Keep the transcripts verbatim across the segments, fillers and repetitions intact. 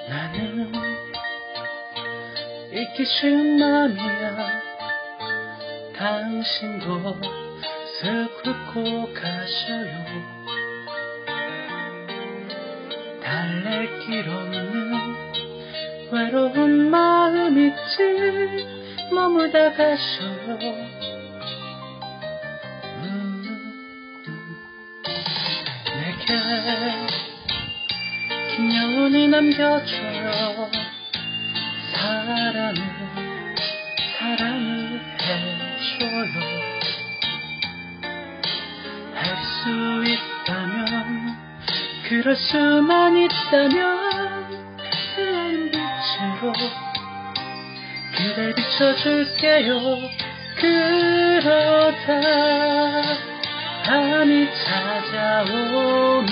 나는 잊기 쉬운 마음이야. 당신도 쓱 훑고 가셔요. 달랠 길 없는 외로운 마음 있지 머물다 가셔요. 음, 음. 내게 긴 여운이 남겨줘요. 사랑을 사랑을 해줘요. 할 수 있다면 그럴 수만 있다면 새하얀 빛으로 그댈 비춰줄게요. 그러다 밤이 찾아오면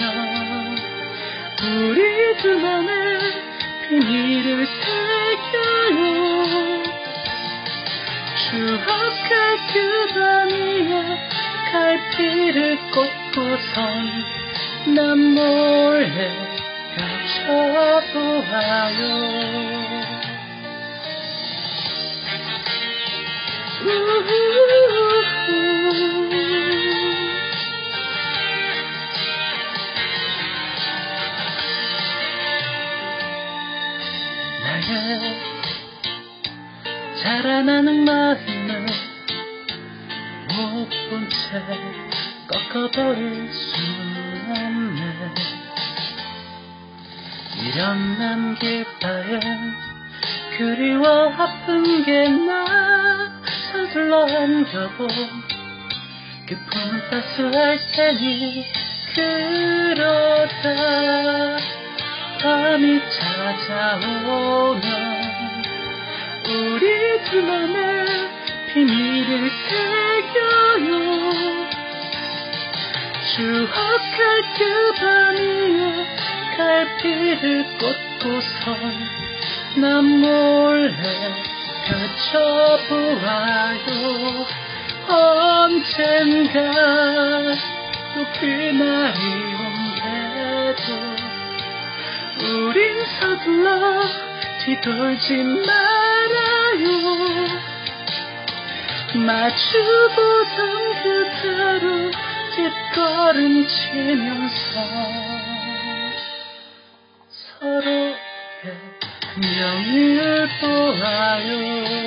우리 둘만의 비밀을 새겨요. 추억할 그 밤 위에 갈피를 꽂고선 난 몰래 펼쳐보아요. 나의 자라나는 마음을 못 본 채 꺾어버릴 순 없네. 미련 남길 바엔 그리워 아픈 게 나 서둘러 안겨보 그 품은 따스할 테니. 그러다 밤이 찾아오면 우리 둘만의 비밀을 새겨요. 추억할 그 밤 위에 갈피를 꽂고선 난 몰래 펼쳐보아요. 언젠가 또 그날이 온대도 우린 서둘러 뒤돌지 말아요. 마주보던 그대로 뒷걸음치면서 서로의 명을 보아요.